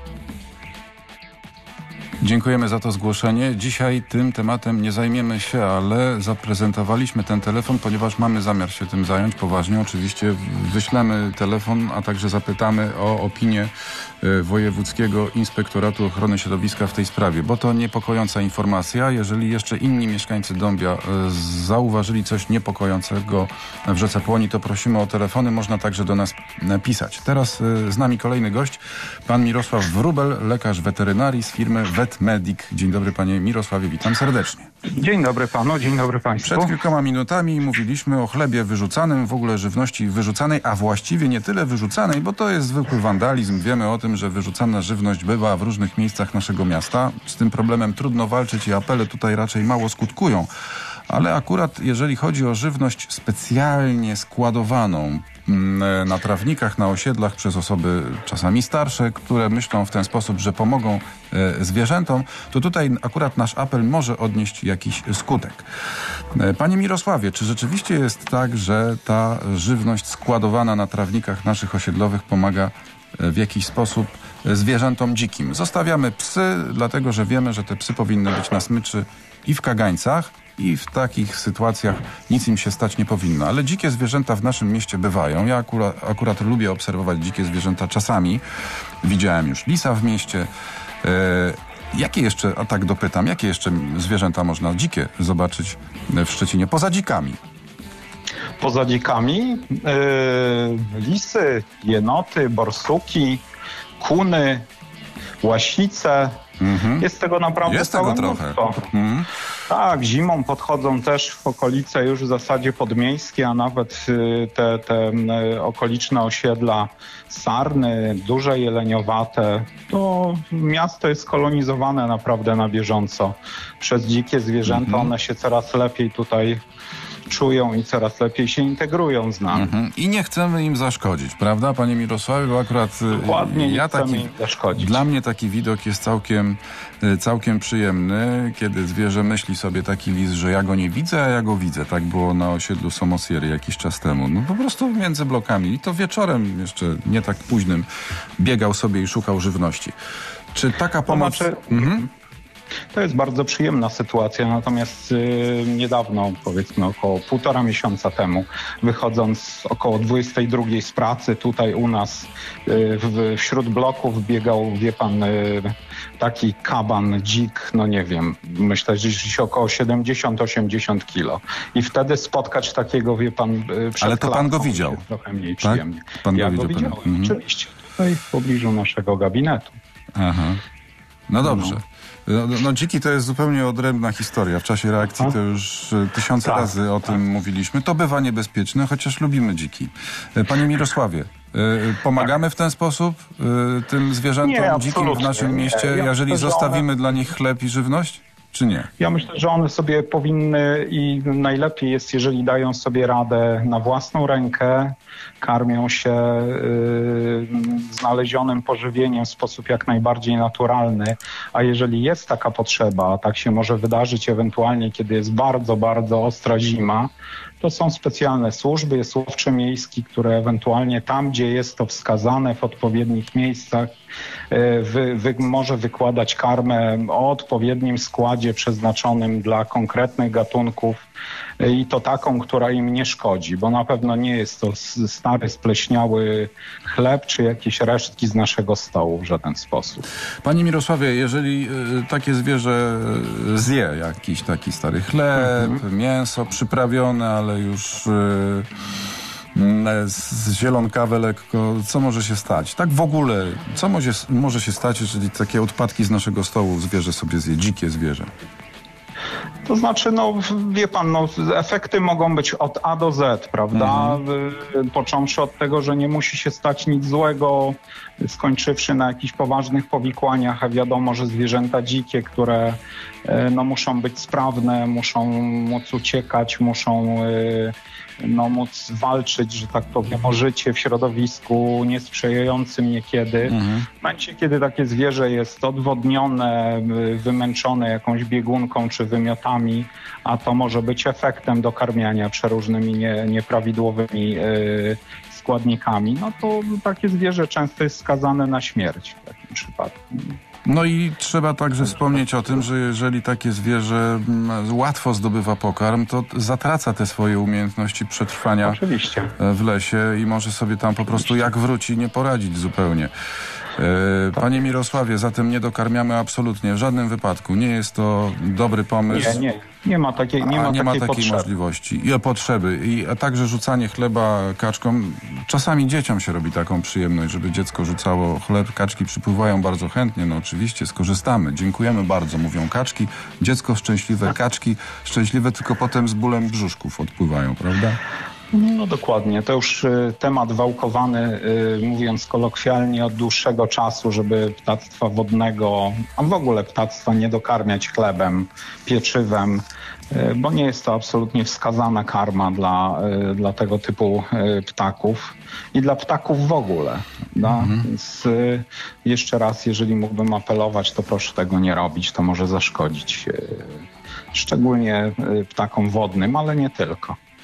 Speaker 2: Dziękujemy za to zgłoszenie. Dzisiaj tym tematem nie zajmiemy się, ale zaprezentowaliśmy ten telefon, ponieważ mamy zamiar się tym zająć poważnie. Oczywiście wyślemy telefon, a także zapytamy o opinię Wojewódzkiego Inspektoratu Ochrony Środowiska w tej sprawie, bo to niepokojąca informacja. Jeżeli jeszcze inni mieszkańcy Dąbia zauważyli coś niepokojącego w rzece Płoni, to prosimy o telefony. Można także do nas pisać. Teraz z nami kolejny gość, pan Mirosław Wróbel, lekarz weterynarii z firmy Vetmedic. Dzień dobry panie Mirosławie, witam serdecznie.
Speaker 10: Dzień dobry panu, dzień dobry państwu.
Speaker 2: Przed kilkoma minutami mówiliśmy o chlebie wyrzucanym, w ogóle żywności wyrzucanej, a właściwie nie tyle wyrzucanej, bo to jest zwykły wandalizm. Wiemy o tym, że wyrzucana żywność bywa w różnych miejscach naszego miasta. Z tym problemem trudno walczyć i apele tutaj raczej mało skutkują. Ale akurat jeżeli chodzi o żywność specjalnie składowaną na trawnikach, na osiedlach przez osoby czasami starsze, które myślą w ten sposób, że pomogą zwierzętom, to tutaj akurat nasz apel może odnieść jakiś skutek. Panie Mirosławie, czy rzeczywiście jest tak, że ta żywność składowana na trawnikach naszych osiedlowych pomaga w jakiś sposób zwierzętom dzikim? Zostawiamy psy, dlatego że wiemy, że te psy powinny być na smyczy i w kagańcach, i w takich sytuacjach nic im się stać nie powinno. Ale dzikie zwierzęta w naszym mieście bywają. Ja akurat, akurat lubię obserwować dzikie zwierzęta czasami. Widziałem już lisa w mieście. E, jakie jeszcze, a tak dopytam, jakie jeszcze zwierzęta można dzikie zobaczyć w Szczecinie poza dzikami?
Speaker 10: Poza dzikami yy, lisy, jenoty, borsuki, kuny, łasice. Mhm. Jest tego naprawdę
Speaker 2: Jest tego trochę. Mhm.
Speaker 10: Tak, zimą podchodzą też w okolice już w zasadzie podmiejskie, a nawet y, te, te y, okoliczne osiedla Sarny, duże jeleniowate. To miasto jest kolonizowane naprawdę na bieżąco przez dzikie zwierzęta. Mhm. One się coraz lepiej tutaj czują i coraz lepiej się integrują z nami.
Speaker 2: Mhm. I nie chcemy im zaszkodzić, prawda, panie Mirosławie? Bo akurat
Speaker 10: Dokładnie, nie
Speaker 2: ja
Speaker 10: chcemy
Speaker 2: taki,
Speaker 10: im zaszkodzić.
Speaker 2: Dla mnie taki widok jest całkiem, całkiem przyjemny, kiedy zwierzę myśli sobie taki lis, że ja go nie widzę, a ja go widzę. Tak było na osiedlu Somosiery jakiś czas temu. No po prostu między blokami. I to wieczorem, jeszcze nie tak późnym, biegał sobie i szukał żywności. Czy taka pomoc...
Speaker 10: To znaczy...
Speaker 2: mhm.
Speaker 10: To jest bardzo przyjemna sytuacja, natomiast y, niedawno, powiedzmy około półtora miesiąca temu, wychodząc około dwudziestej drugiej z pracy tutaj u nas y, w, wśród bloków biegał, wie pan, y, taki kaban, dzik, no nie wiem, myślę, że gdzieś około siedemdziesiąt osiemdziesiąt kilo. I wtedy spotkać takiego, wie pan, y, przed
Speaker 2: Ale to pan go
Speaker 10: klatką
Speaker 2: widział?
Speaker 10: Trochę mniej
Speaker 2: tak?
Speaker 10: przyjemnie.
Speaker 2: Pan
Speaker 10: ja
Speaker 2: go,
Speaker 10: go
Speaker 2: widział,
Speaker 10: widziałem,
Speaker 2: mhm.
Speaker 10: oczywiście, tutaj w pobliżu naszego gabinetu.
Speaker 2: Aha. No dobrze. No, no dziki to jest zupełnie odrębna historia. W czasie reakcji to już tysiące tak, razy o tak. tym mówiliśmy. To bywa niebezpieczne, chociaż lubimy dziki. Panie Mirosławie, pomagamy tak. w ten sposób tym zwierzętom nie, dzikim w naszym mieście, nie. ja jeżeli myślę, zostawimy one... dla nich chleb i żywność? Czy nie?
Speaker 10: Ja myślę, że one sobie powinny i najlepiej jest, jeżeli dają sobie radę na własną rękę, karmią się y, znalezionym pożywieniem w sposób jak najbardziej naturalny, a jeżeli jest taka potrzeba, tak się może wydarzyć ewentualnie, kiedy jest bardzo, bardzo ostra zima, to są specjalne służby, jest łowczy miejski, które ewentualnie tam, gdzie jest to wskazane w odpowiednich miejscach, wy, wy, może wykładać karmę o odpowiednim składzie przeznaczonym dla konkretnych gatunków i to taką, która im nie szkodzi, bo na pewno nie jest to stary, spleśniały chleb czy jakieś resztki z naszego stołu w żaden sposób.
Speaker 2: Panie Mirosławie, jeżeli y, takie zwierzę zje jakiś taki stary chleb, mhm. mięso przyprawione, ale już y, z zielonkawę lekko, co może się stać? Tak w ogóle, co może, może się stać, jeżeli takie odpadki z naszego stołu zwierzę sobie zje, dzikie zwierzę?
Speaker 10: To znaczy, no wie pan, no, efekty mogą być od A do Z, prawda? Mhm. Począwszy od tego, że nie musi się stać nic złego, skończywszy na jakichś poważnych powikłaniach, a wiadomo, że zwierzęta dzikie, które no, muszą być sprawne, muszą móc uciekać, muszą no, móc walczyć, że tak powiem, o życie w środowisku niesprzyjającym niekiedy. Mhm. W momencie, kiedy takie zwierzę jest odwodnione, wymęczone jakąś biegunką czy wymiotami, a to może być efektem dokarmiania przeróżnymi nie, nieprawidłowymi yy, składnikami, no to takie zwierzę często jest skazane na śmierć w takim przypadku.
Speaker 2: No i trzeba także wspomnieć o tym, że jeżeli takie zwierzę łatwo zdobywa pokarm, to zatraca te swoje umiejętności przetrwania
Speaker 10: Oczywiście.
Speaker 2: w lesie i może sobie tam po prostu jak wróci nie poradzić zupełnie. Panie Mirosławie, zatem nie dokarmiamy absolutnie w żadnym wypadku. Nie jest to dobry pomysł.
Speaker 10: Nie, nie. Nie ma takiej, nie ma
Speaker 2: nie
Speaker 10: takiej,
Speaker 2: ma takiej możliwości. I potrzeby. I a także rzucanie chleba kaczkom. Czasami dzieciom się robi taką przyjemność, żeby dziecko rzucało chleb. Kaczki przypływają bardzo chętnie. No oczywiście, skorzystamy. Dziękujemy bardzo, mówią kaczki. Dziecko szczęśliwe, kaczki szczęśliwe, tylko potem z bólem brzuszków odpływają, prawda?
Speaker 10: No dokładnie. To już y, temat wałkowany, y, mówiąc kolokwialnie, od dłuższego czasu, żeby ptactwa wodnego, a w ogóle ptactwa nie dokarmiać chlebem, pieczywem, y, bo nie jest to absolutnie wskazana karma dla, y, dla tego typu y, ptaków i dla ptaków w ogóle. Mhm. Więc y, jeszcze raz, jeżeli mógłbym apelować, to proszę tego nie robić, to może zaszkodzić y, szczególnie y, ptakom wodnym, ale nie tylko.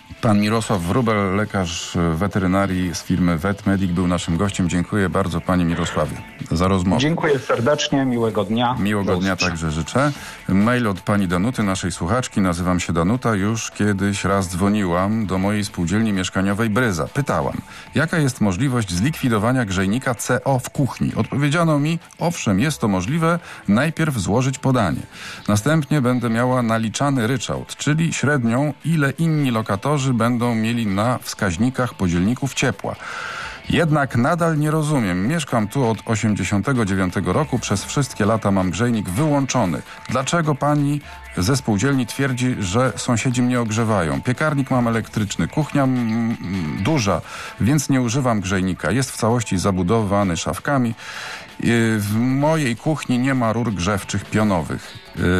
Speaker 2: Pan Mirosław Wróbel, lekarz weterynarii z firmy VetMedic, był naszym gościem. Dziękuję bardzo, panie Mirosławie, za rozmowę.
Speaker 10: Dziękuję serdecznie, miłego dnia.
Speaker 2: Miłego dnia także życzę. Mail od pani Danuty, naszej słuchaczki. Nazywam się Danuta. Już kiedyś raz dzwoniłam do mojej spółdzielni mieszkaniowej Bryza. Pytałam, jaka jest możliwość zlikwidowania grzejnika C O w kuchni. Odpowiedziano mi, owszem, jest to możliwe, najpierw złożyć podanie. Następnie będę miała naliczany ryczałt, czyli średnią, ile inni lokatorzy będą mieli na wskaźnikach podzielników ciepła. Jednak nadal nie rozumiem. Mieszkam tu od osiemdziesiątego dziewiątego roku. Przez wszystkie lata mam grzejnik wyłączony. Dlaczego pani ze spółdzielni twierdzi, że sąsiedzi mnie ogrzewają? Piekarnik mam elektryczny, kuchnia m, duża, więc nie używam grzejnika. Jest w całości zabudowany szafkami. W mojej kuchni nie ma rur grzewczych pionowych.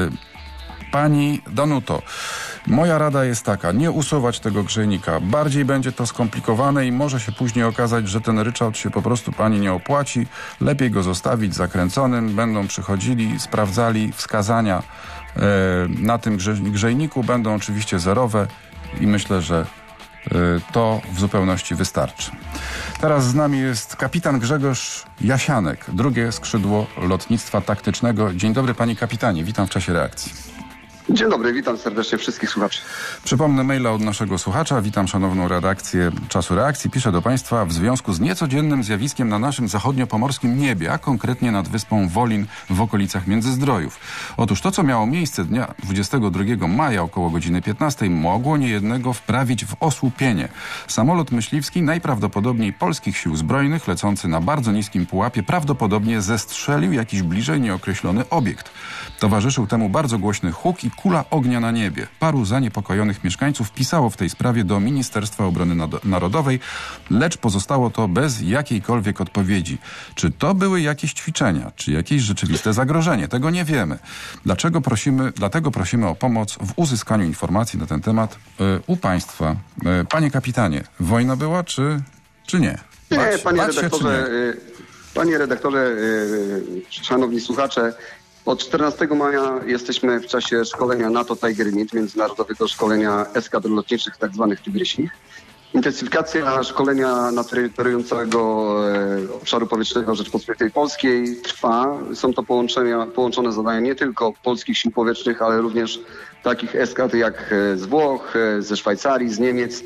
Speaker 2: Pani Danuto, moja rada jest taka, nie usuwać tego grzejnika. Bardziej będzie to skomplikowane i może się później okazać, że ten ryczałt się po prostu pani nie opłaci. Lepiej go zostawić zakręconym. Będą przychodzili, sprawdzali wskazania e, na tym grze- grzejniku. Będą oczywiście zerowe i myślę, że e, to w zupełności wystarczy. Teraz z nami jest kapitan Grzegorz Jasianek, drugie skrzydło lotnictwa taktycznego. Dzień dobry, panie kapitanie, witam w czasie reakcji.
Speaker 11: Dzień dobry, witam serdecznie wszystkich słuchaczy.
Speaker 2: Przypomnę maila od naszego słuchacza. Witam szanowną redakcję Czasu Reakcji. Piszę do państwa w związku z niecodziennym zjawiskiem na naszym zachodniopomorskim niebie, a konkretnie nad wyspą Wolin w okolicach Międzyzdrojów. Otóż to, co miało miejsce dnia dwudziestego drugiego maja około godziny piętnastej, mogło niejednego wprawić w osłupienie. Samolot myśliwski, najprawdopodobniej polskich sił zbrojnych, lecący na bardzo niskim pułapie, prawdopodobnie zestrzelił jakiś bliżej nieokreślony obiekt. Towarzyszył temu bardzo głośny huk i kula ognia na niebie. Paru zaniepokojonych mieszkańców pisało w tej sprawie do Ministerstwa Obrony Narodowej, lecz pozostało to bez jakiejkolwiek odpowiedzi. Czy to były jakieś ćwiczenia, czy jakieś rzeczywiste zagrożenie? Tego nie wiemy. Dlaczego prosimy, dlatego prosimy o pomoc w uzyskaniu informacji na ten temat yy, u państwa. Yy, panie kapitanie, wojna była, czy, czy nie?
Speaker 11: Nie,
Speaker 2: Bać,
Speaker 11: panie
Speaker 2: bać
Speaker 11: redaktorze,
Speaker 2: się, czy nie?
Speaker 11: yy, panie redaktorze, yy, szanowni słuchacze, od czternastego maja jesteśmy w czasie szkolenia NATO Tiger Meet, międzynarodowego szkolenia eskadr lotniczych, tak zwanych tygrysich. Intensyfikacja szkolenia na terytorium całego e, obszaru powietrznego Rzeczpospolitej Polskiej trwa. Są to połączenia, połączone zadania nie tylko polskich sił powietrznych, ale również takich eskadr jak z Włoch, ze Szwajcarii, z Niemiec.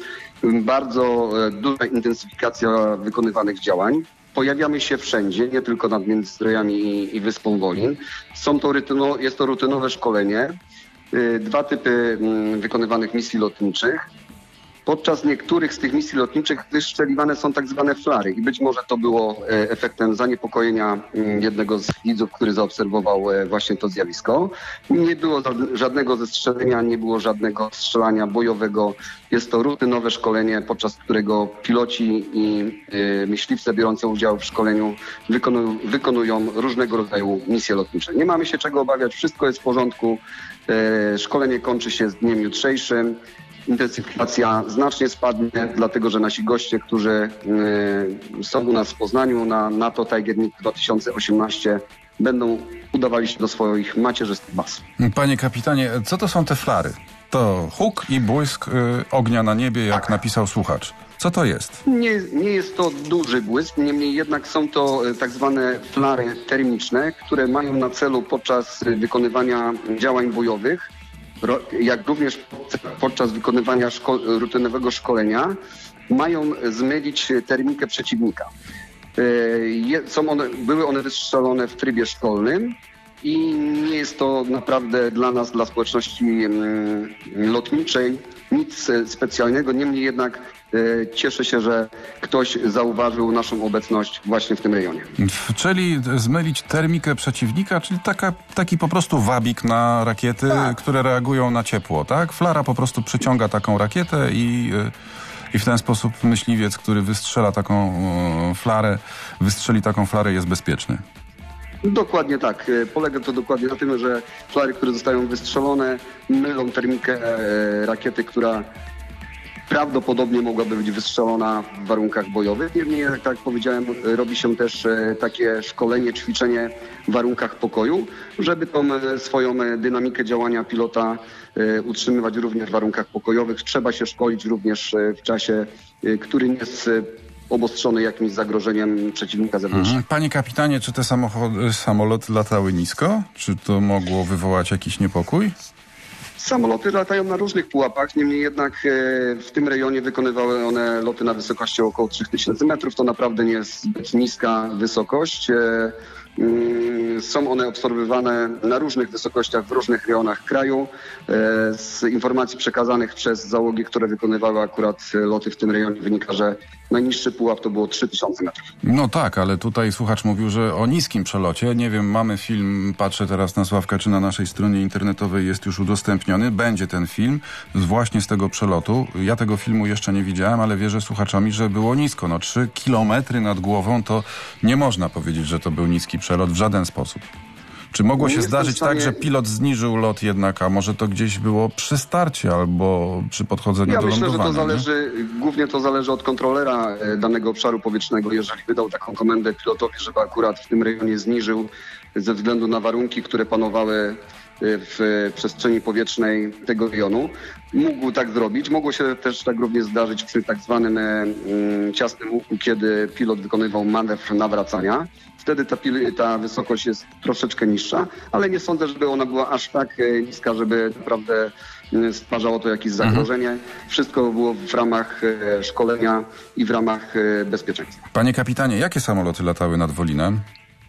Speaker 11: Bardzo e, duża intensyfikacja wykonywanych działań. Pojawiamy się wszędzie, nie tylko nad Międzyzdrojami i, i Wyspą Wolin. Są to rutyno, jest to rutynowe szkolenie. Yy, dwa typy yy, wykonywanych misji lotniczych. Podczas niektórych z tych misji lotniczych wystrzeliwane są tak zwane flary i być może to było e, efektem zaniepokojenia m, jednego z widzów, który zaobserwował e, właśnie to zjawisko. Nie było żadnego zestrzelenia, nie było żadnego strzelania bojowego. Jest to rutynowe szkolenie, podczas którego piloci i e, myśliwce biorące udział w szkoleniu wykonują, wykonują różnego rodzaju misje lotnicze. Nie mamy się czego obawiać, wszystko jest w porządku. E, szkolenie kończy się z dniem jutrzejszym. Intensyfikacja znacznie spadnie, dlatego że nasi goście, którzy y, są u nas w Poznaniu na NATO Tiger Meet dwa tysiące osiemnaście, będą udawali się do swoich macierzystych baz.
Speaker 2: Panie kapitanie, co to są te flary? To huk i błysk y, ognia na niebie, jak tak napisał słuchacz. Co to jest?
Speaker 11: Nie, nie jest to duży błysk, niemniej jednak są to y, tak zwane flary termiczne, które mają na celu podczas y, wykonywania działań bojowych, jak również podczas wykonywania szko- rutynowego szkolenia, mają zmylić termikę przeciwnika. Są one, były one wystrzelone w trybie szkolnym i nie jest to naprawdę dla nas, dla społeczności lotniczej nic specjalnego. Niemniej jednak cieszę się, że ktoś zauważył naszą obecność właśnie w tym rejonie.
Speaker 2: Czyli zmylić termikę przeciwnika, czyli taka, taki po prostu wabik na rakiety, tak, które reagują na ciepło, tak? Flara po prostu przyciąga taką rakietę i, i w ten sposób myśliwiec, który wystrzela taką flarę, wystrzeli taką flarę, jest bezpieczny.
Speaker 11: Dokładnie tak. Polega to dokładnie na tym, że flary, które zostają wystrzelone, mylą termikę rakiety, która prawdopodobnie mogłaby być wystrzelona w warunkach bojowych. Niemniej, jak tak powiedziałem, robi się też takie szkolenie, ćwiczenie w warunkach pokoju, żeby tą swoją dynamikę działania pilota utrzymywać również w warunkach pokojowych. Trzeba się szkolić również w czasie, który nie jest obostrzony jakimś zagrożeniem przeciwnika zewnętrznego.
Speaker 2: Panie kapitanie, czy te samochody, samoloty latały nisko? Czy to mogło wywołać jakiś niepokój?
Speaker 11: Samoloty latają na różnych pułapach, niemniej jednak w tym rejonie wykonywały one loty na wysokości około trzy tysiące metrów. To naprawdę nie jest zbyt niska wysokość. Są one obserwowane na różnych wysokościach w różnych rejonach kraju. Z informacji przekazanych przez załogi, które wykonywały akurat loty w tym rejonie, wynika, że najniższy pułap to było trzy tysiące metrów.
Speaker 2: No tak, ale tutaj słuchacz mówił, że o niskim przelocie. Nie wiem, mamy film, patrzę teraz na Sławka, czy na naszej stronie internetowej jest już udostępniony. Będzie ten film właśnie z tego przelotu. Ja tego filmu jeszcze nie widziałem, ale wierzę słuchaczami, że było nisko. No trzy kilometry nad głową to nie można powiedzieć, że to był niski przelot w żaden sposób. Czy mogło się zdarzyć stanie... tak, że pilot zniżył lot jednak, a może to gdzieś było przy starcie albo przy podchodzeniu
Speaker 11: ja
Speaker 2: do
Speaker 11: myślę,
Speaker 2: lądowania?
Speaker 11: Ja myślę, że to zależy, nie? głównie to zależy od kontrolera danego obszaru powietrznego. Jeżeli wydał taką komendę pilotowi, żeby akurat w tym rejonie zniżył ze względu na warunki, które panowały w przestrzeni powietrznej tego rejonu, mógł tak zrobić. Mogło się też tak również zdarzyć przy tak zwanym mm, ciasnym łuku, kiedy pilot wykonywał manewr nawracania. Wtedy ta, ta wysokość jest troszeczkę niższa, ale nie sądzę, żeby ona była aż tak niska, żeby naprawdę stwarzało to jakieś zagrożenie. Mhm. Wszystko było w ramach szkolenia i w ramach bezpieczeństwa.
Speaker 2: Panie kapitanie, jakie samoloty latały nad Wolinem?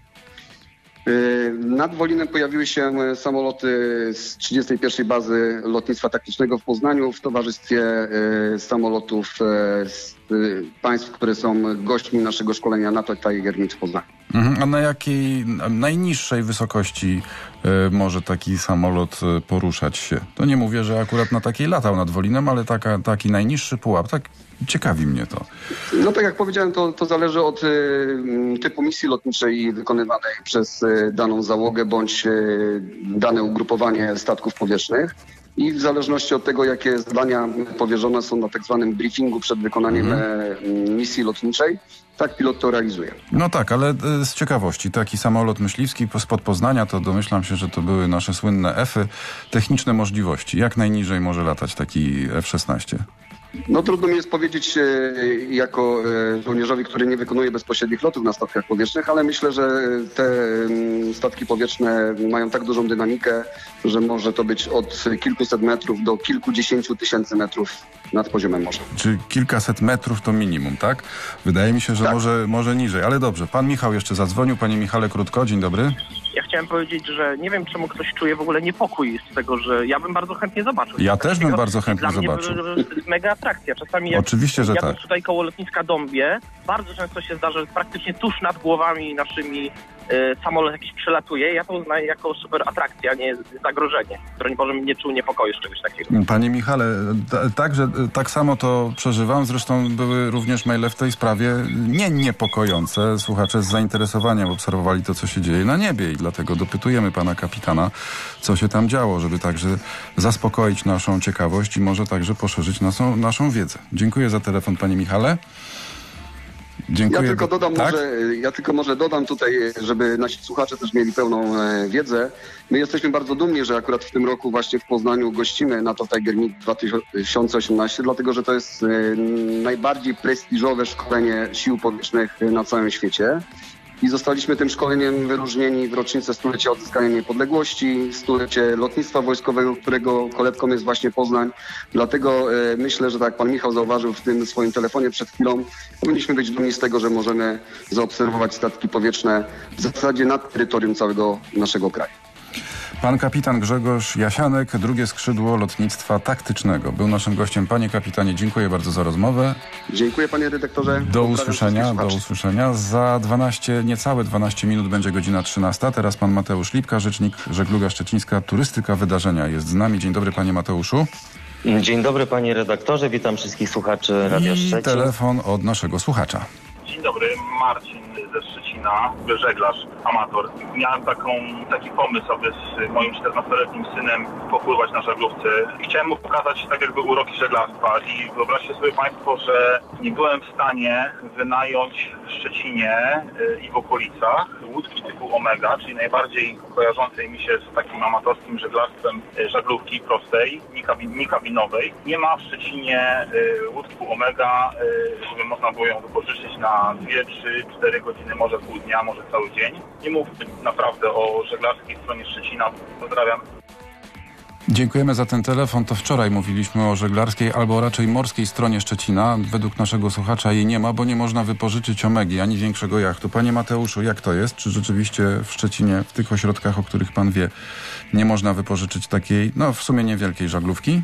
Speaker 11: Nad Wolinem pojawiły się samoloty z trzydziestej pierwszej Bazy Lotnictwa Taktycznego w Poznaniu w towarzystwie samolotów z państw, które są gośćmi naszego szkolenia NATO Tiger Meet w Poznaniu.
Speaker 2: Mhm. A na jakiej najniższej wysokości y, może taki samolot y, poruszać się? To nie mówię, że akurat na takiej latał nad Wolinem, ale taka, taki najniższy pułap, tak ciekawi mnie to.
Speaker 11: No tak jak powiedziałem, to, to zależy od y, typu misji lotniczej wykonywanej przez y, daną załogę bądź y, dane ugrupowanie statków powietrznych. I w zależności od tego, jakie zadania powierzone są na tak zwanym briefingu przed wykonaniem mhm. misji lotniczej, tak pilot to realizuje.
Speaker 2: No tak, ale z ciekawości, taki samolot myśliwski spod Poznania, to domyślam się, że to były nasze słynne F-y. Techniczne możliwości. Jak najniżej może latać taki F szesnaście?
Speaker 11: No trudno mi jest powiedzieć e, jako e, żołnierzowi, który nie wykonuje bezpośrednich lotów na statkach powietrznych, ale myślę, że te m, statki powietrzne mają tak dużą dynamikę, że może to być od kilkuset metrów do kilkudziesięciu tysięcy metrów nad poziomem morza.
Speaker 2: Czy kilkaset metrów to minimum, tak? Wydaje mi się, że tak. może, może niżej, ale dobrze. Pan Michał jeszcze zadzwonił. Panie Michale, krótko, dzień dobry.
Speaker 12: Ja chciałem powiedzieć, że nie wiem, czemu ktoś czuje w ogóle niepokój z tego, że ja bym bardzo chętnie zobaczył.
Speaker 2: Ja też bym bardzo chętnie
Speaker 12: Dla
Speaker 2: zobaczył.
Speaker 12: Dla mnie to jest mega atrakcja. Czasami jak
Speaker 2: Oczywiście, że
Speaker 12: jadę
Speaker 2: tak.
Speaker 12: tutaj koło lotniska Dąbie, bardzo często się zdarza, że praktycznie tuż nad głowami naszymi y, samolot jakiś przelatuje. Ja to uznaję jako super atrakcja, a nie zagrożenie, które może nie czuł niepokoju z czegoś takiego.
Speaker 2: Panie Michale, t- także tak samo to przeżywam. Zresztą były również maile w tej sprawie nie niepokojące. Słuchacze z zainteresowaniem obserwowali to, co się dzieje na niebie i dlatego dopytujemy pana kapitana, co się tam działo, żeby także zaspokoić naszą ciekawość i może także poszerzyć naszą, naszą wiedzę. Dziękuję za telefon, panie Michale. Dziękuję.
Speaker 11: Ja tylko dodam,
Speaker 2: tak?
Speaker 11: może, ja tylko może dodam tutaj, żeby nasi słuchacze też mieli pełną e, wiedzę. My jesteśmy bardzo dumni, że akurat w tym roku właśnie w Poznaniu gościmy NATO Tiger Meet dwa tysiące osiemnaście, dlatego że to jest e, najbardziej prestiżowe szkolenie sił powietrznych na całym świecie. I zostaliśmy tym szkoleniem wyróżnieni w rocznicę stulecia odzyskania niepodległości, stulecie lotnictwa wojskowego, którego kolebką jest właśnie Poznań. Dlatego e, myślę, że tak jak pan Michał zauważył w tym swoim telefonie przed chwilą, powinniśmy być dumni z tego, że możemy zaobserwować statki powietrzne w zasadzie nad terytorium całego naszego kraju.
Speaker 2: Pan kapitan Grzegorz Jasianek, drugie skrzydło lotnictwa taktycznego. Był naszym gościem. Panie kapitanie, dziękuję bardzo za rozmowę.
Speaker 11: Dziękuję panie redaktorze.
Speaker 2: Do usłyszenia, do usłyszenia. Za dwanaście, niecałe dwanaście minut będzie godzina trzynasta. Teraz pan Mateusz Lipka, rzecznik Żegluga Szczecińska, turystyka wydarzenia jest z nami. Dzień dobry panie Mateuszu.
Speaker 13: Dzień dobry panie redaktorze, witam wszystkich słuchaczy Radia Szczecin.
Speaker 2: I telefon od naszego słuchacza.
Speaker 14: Dzień dobry, Marcin ze Szczecina, żeglarz, amator. Miałem taką, taki pomysł, aby z moim czternastoletnim synem popływać na żaglówce. Chciałem mu pokazać tak jakby uroki żeglarstwa i wyobraźcie sobie Państwo, że nie byłem w stanie wynająć w Szczecinie i w okolicach łódki typu Omega, czyli najbardziej kojarzącej mi się z takim amatorskim żeglarstwem żaglówki prostej, nikabinowej. Nie ma w Szczecinie łódki Omega, żeby można było ją wypożyczyć na dwie, trzy, cztery godziny, może pół dnia, może cały dzień. Nie mówmy naprawdę o żeglarskiej stronie Szczecina. Pozdrawiam.
Speaker 2: Dziękujemy za ten telefon. To wczoraj mówiliśmy o żeglarskiej albo raczej morskiej stronie Szczecina. Według naszego słuchacza jej nie ma, bo nie można wypożyczyć Omegi ani większego jachtu. Panie Mateuszu, jak to jest? Czy rzeczywiście w Szczecinie, w tych ośrodkach, o których pan wie, nie można wypożyczyć takiej, no w sumie niewielkiej żaglówki?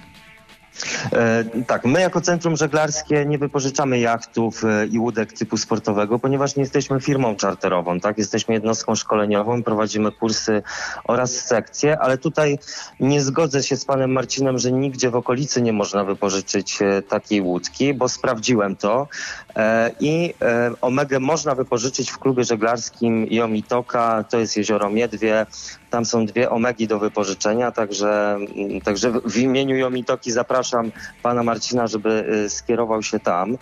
Speaker 13: E, tak, my jako Centrum Żeglarskie nie wypożyczamy jachtów e, i łódek typu sportowego, ponieważ nie jesteśmy firmą czarterową, tak? Jesteśmy jednostką szkoleniową, prowadzimy kursy oraz sekcje, ale tutaj nie zgodzę się z panem Marcinem, że nigdzie w okolicy nie można wypożyczyć e, takiej łódki, bo sprawdziłem to e, i e, Omegę można wypożyczyć w klubie żeglarskim Jomitoka, to jest jezioro Miedwie. Tam są dwie Omegi do wypożyczenia, także, także w imieniu Jomitoki zapraszam pana Marcina, żeby skierował się tam.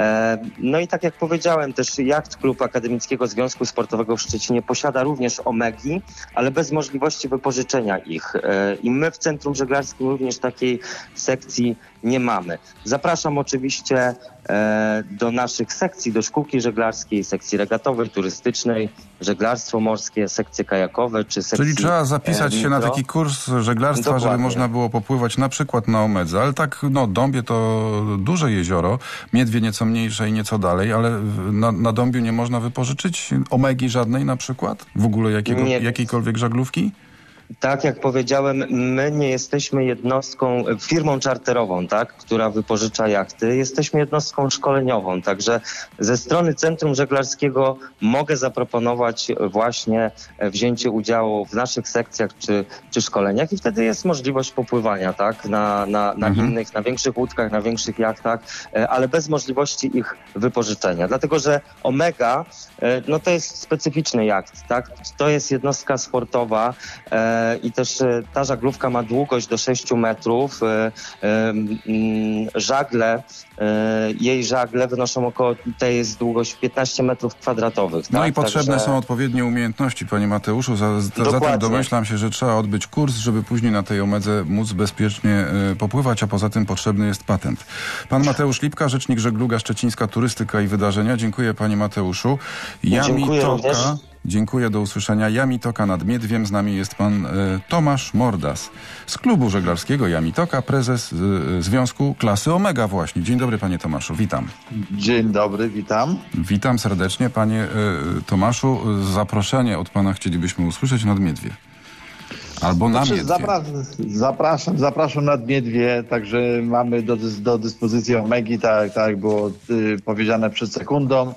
Speaker 13: No i tak jak powiedziałem, też Jacht Klub Akademickiego Związku Sportowego w Szczecinie posiada również Omegi, ale bez możliwości wypożyczenia ich. I my w Centrum Żeglarskim również takiej sekcji nie mamy. Zapraszam oczywiście e, do naszych sekcji, do szkółki żeglarskiej, sekcji regatowej, turystycznej, żeglarstwo morskie, sekcje kajakowe czy sekcji...
Speaker 2: Czyli trzeba zapisać
Speaker 13: e,
Speaker 2: się na taki kurs żeglarstwa,
Speaker 13: Dokładnie.
Speaker 2: Żeby można było popływać na przykład na Omedze. Ale tak, no Dąbie to duże jezioro, Miedwie nieco mniejsze i nieco dalej, ale na, na Dąbiu nie można wypożyczyć Omegi żadnej na przykład? W ogóle jakiego, jakiejkolwiek żaglówki?
Speaker 13: Tak jak powiedziałem, my nie jesteśmy jednostką, firmą czarterową, tak, która wypożycza jachty. Jesteśmy jednostką szkoleniową, także ze strony Centrum Żeglarskiego mogę zaproponować właśnie wzięcie udziału w naszych sekcjach czy, czy szkoleniach i wtedy jest możliwość popływania, tak, na, na, na mhm. innych, na większych łódkach, na większych jachtach, ale bez możliwości ich wypożyczenia. Dlatego, że Omega, no to jest specyficzny jacht, tak, to jest jednostka sportowa, i też ta żaglówka ma długość do sześciu metrów. Żagle, jej żagle wynoszą około, tutaj jest długość piętnaście metrów kwadratowych.
Speaker 2: No
Speaker 13: tak?
Speaker 2: i potrzebne
Speaker 13: Także...
Speaker 2: są odpowiednie umiejętności, panie Mateuszu. Za, za, zatem domyślam się, że trzeba odbyć kurs, żeby później na tej Omedze móc bezpiecznie y, popływać, a poza tym potrzebny jest patent. Pan Mateusz Lipka, rzecznik Żegluga Szczecińska, Turystyka i Wydarzenia. Dziękuję, panie Mateuszu.
Speaker 13: Dziękuję również.
Speaker 2: Dziękuję, do usłyszenia. Jamitoka nad Miedwiem. Z nami jest pan y, Tomasz Mordas z klubu żeglarskiego Jamitoka, prezes y, Związku Klasy Omega właśnie. Dzień dobry, panie Tomaszu, witam.
Speaker 15: Dzień dobry, witam.
Speaker 2: Witam serdecznie, panie y, Tomaszu. Zaproszenie od pana chcielibyśmy usłyszeć nad Miedwie. Albo na Miedwie.
Speaker 15: Zapra zapraszam, zapraszam nad Miedwie, także mamy do, do dyspozycji Omegi, tak, tak jak było y, powiedziane przed sekundą.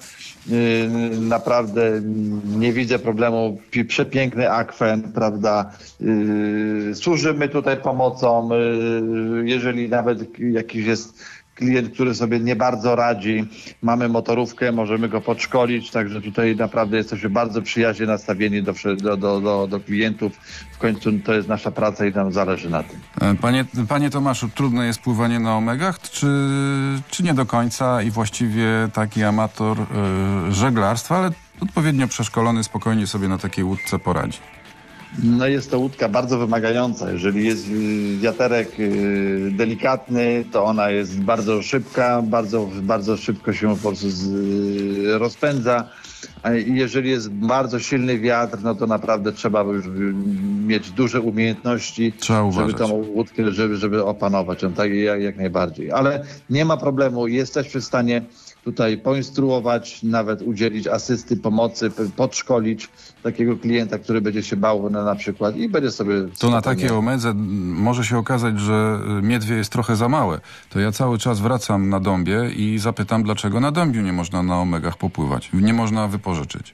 Speaker 15: Yy, naprawdę nie widzę problemu. Przepiękny akwen, prawda? Yy, służymy tutaj pomocą. Yy, jeżeli nawet jakiś jest klient, który sobie nie bardzo radzi, mamy motorówkę, możemy go podszkolić, także tutaj naprawdę jesteśmy bardzo przyjaźnie nastawieni do, do, do, do, do klientów. W końcu to jest nasza praca i nam zależy na tym.
Speaker 2: Panie, panie Tomaszu, trudne jest pływanie na Omegach, czy, czy nie do końca i właściwie taki amator yy, żeglarstwa, ale odpowiednio przeszkolony spokojnie sobie na takiej łódce poradzi?
Speaker 15: No jest to łódka bardzo wymagająca. Jeżeli jest wiaterek delikatny, to ona jest bardzo szybka, bardzo, bardzo szybko się po prostu z, rozpędza. A jeżeli jest bardzo silny wiatr, no to naprawdę trzeba już mieć duże umiejętności, żeby tą łódkę, żeby, żeby opanować ją, tak jak, jak najbardziej. Ale nie ma problemu, jesteśmy w stanie tutaj poinstruować, nawet udzielić asysty, pomocy, podszkolić takiego klienta, który będzie się bał na, na przykład i będzie sobie...
Speaker 2: To na takiej Omedze może się okazać, że Miedwie jest trochę za małe. To ja cały czas wracam na Dąbie i zapytam, dlaczego na Dąbiu nie można na Omegach popływać. Nie można wypożyczyć.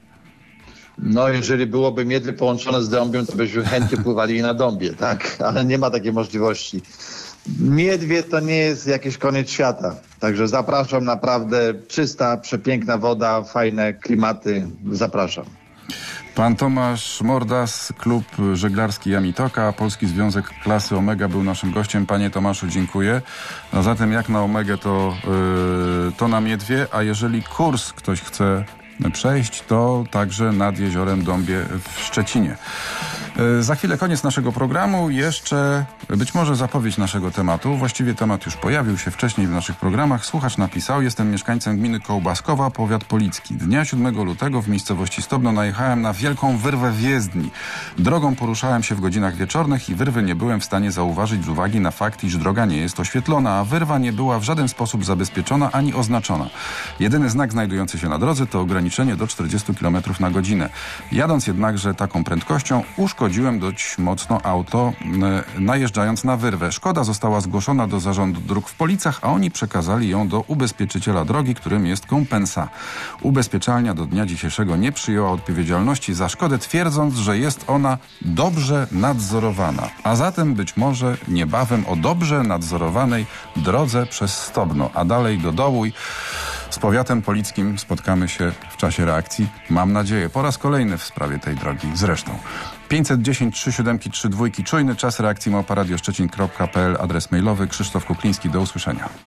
Speaker 15: No, jeżeli byłoby Miedwie połączone z Dąbią, to byśmy chętnie pływali i na Dąbie, tak? Ale nie ma takiej możliwości. Miedwie to nie jest jakiś koniec świata. Także zapraszam, naprawdę czysta, przepiękna woda, fajne klimaty. Zapraszam.
Speaker 2: Pan Tomasz Mordas, klub żeglarski Jamitoka, Polski Związek Klasy Omega był naszym gościem. Panie Tomaszu, dziękuję. No zatem jak na Omegę, to, yy, to na Miedwie, a jeżeli kurs ktoś chce przejść, to także nad jeziorem Dąbie w Szczecinie. Za chwilę koniec naszego programu. Jeszcze być może zapowiedź naszego tematu. Właściwie temat już pojawił się wcześniej w naszych programach. Słuchacz napisał: jestem mieszkańcem gminy Kołbaskowa, powiat policki. Dnia siódmego lutego w miejscowości Stobno najechałem na wielką wyrwę w jezdni. Drogą poruszałem się w godzinach wieczornych i wyrwy nie byłem w stanie zauważyć z uwagi na fakt, iż droga nie jest oświetlona, a wyrwa nie była w żaden sposób zabezpieczona ani oznaczona. Jedyny znak znajdujący się na drodze to ograniczenie do czterdziestu kilometrów na godzinę. Jadąc jednakże taką prędkością, uszkodziłem dość mocno auto, e, najeżdżając na wyrwę. Szkoda została zgłoszona do Zarządu Dróg w Policach, a oni przekazali ją do ubezpieczyciela drogi, którym jest Kompensa. Ubezpieczalnia do dnia dzisiejszego nie przyjęła odpowiedzialności za szkodę, twierdząc, że jest ona dobrze nadzorowana. A zatem być może niebawem o dobrze nadzorowanej drodze przez Stobno, a dalej do Dołuj. Z powiatem polickim spotkamy się w czasie reakcji. Mam nadzieję, po raz kolejny w sprawie tej drogi. Zresztą pięćset dziesięć trzy siedem trzy dwa czujny, czas reakcji małpa radio szczecin kropka p l, adres mailowy. Krzysztof Kukliński, do usłyszenia.